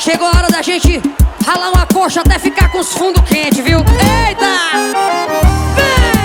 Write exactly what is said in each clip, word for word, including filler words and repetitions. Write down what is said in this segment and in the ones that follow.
Chegou a hora da gente ralar uma coxa até ficar com os fundos quentes, viu? Eita! Vem!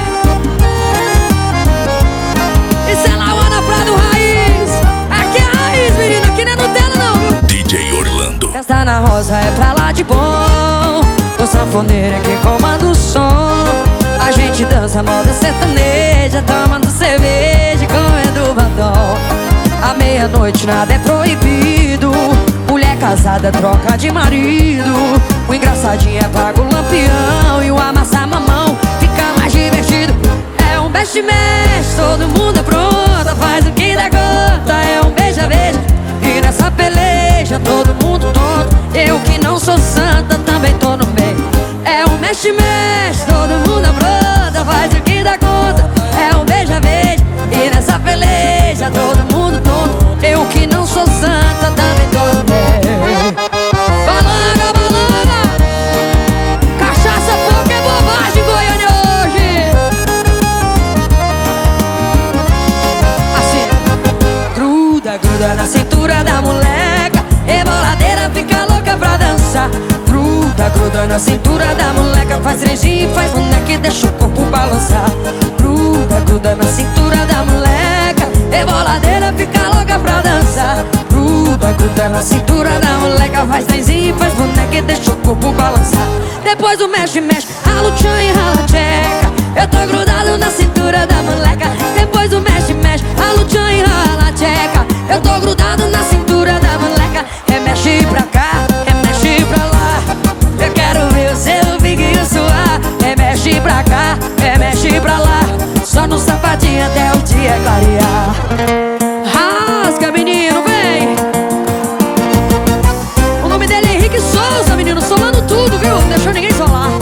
Isso é Lauana Prado Raiz. Aqui é a raiz, menina, aqui não é Nutella não, viu? D J Orlando. Festa na Rosa é pra lá de bom. O sanfoneiro é quem comanda o som. A gente dança moda sertaneja, tomando cerveja e comendo batom. À meia-noite nada é proibido. Mulher casada troca de marido. O engraçadinho é paga o lampião. E o amassar mamão fica mais divertido. É um mexe-mexe, todo mundo é pronta. Faz o que dá conta, é um beija-beija. E nessa peleja todo mundo tonto. Eu que não sou santa também tô no meio. É um mexe-mexe, todo mundo é pronta. Faz o que dá conta, é um beija-beija. E nessa peleja todo mundo tonto. Eu que não sou santa também tô no meio. Balanga, balanga, cachaça, fogo é bobagem, Goiânia hoje. Assim, gruda, gruda na cintura da moleca. Reboladeira fica louca pra dançar. Gruda, gruda na cintura da moleca. Faz trenzinho, faz boneca e deixa o corpo balançar. Gruda, gruda na cintura da moleca. Reboladeira fica louca pra dançar. Gruda, gruda na cintura da moleca. Faz trenzinho, faz boneca e deixa o corpo balançar. Depois do mexe, mexe, rala o tchan e rala a tcheca. Eu tô grudado na cintura da moleca. Depois do mexe, mexe, rala o tchan e rala a tcheca. Eu tô grudado na cintura da moleca. Remexe pra cá, remexe pra lá. Eu quero ver o seu biguinho suar. Remexe pra cá, remexe pra lá. Só no sapatinho até o dia clarear. Rasga, menino, vem. O nome dele é Henrique Souza, menino, solando tudo, viu? Não deixou ninguém solar.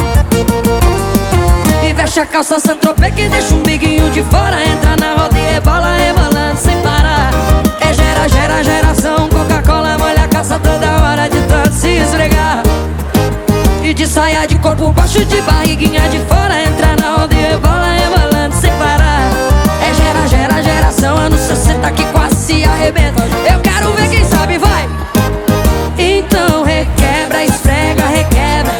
E veste a calça Saint-Tropez que deixa um biguinho de fora. Entra na roda e rebola, rebolando sem parar. É gera, gera, geração Coca-Cola molha a calça toda hora de tanto se esfregar. E de saia de corpo baixo, de barriguinha de fora. Entra na roda e rebola, rebolando sem parar. É gera, gera, geração anos sessenta que quase se arrebenta. Eu quero ver quem sabe, vai! Então requebra, esfrega, requebra.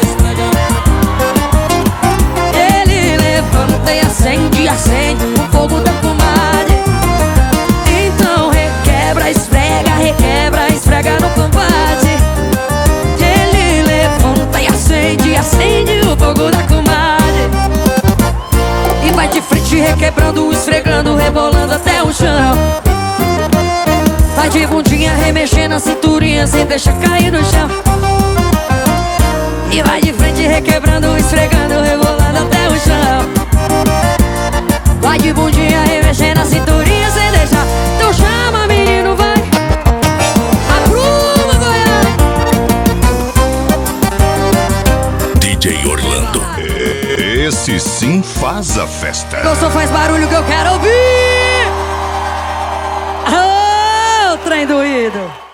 Ele levanta e acende, acende o fogo da comadre. Então requebra, esfrega, requebra, esfrega no combate. Ele levanta e acende, acende o fogo da comadre. E vai de frente requebrando, esfregando, rebolando até o chão. Vai de bundinha remexendo a cinturinha sem deixar cair no chão. E vai de frente requebrando, esfregando, rebolando até o chão. Vai de bundinha remexendo a cinturinha sem deixar. Então chama, menino, vai. Apruma, Goiânia. D J Orlando. Esse sim faz a festa. Gostou, faz barulho que eu quero ouvir. Oh, trem doído.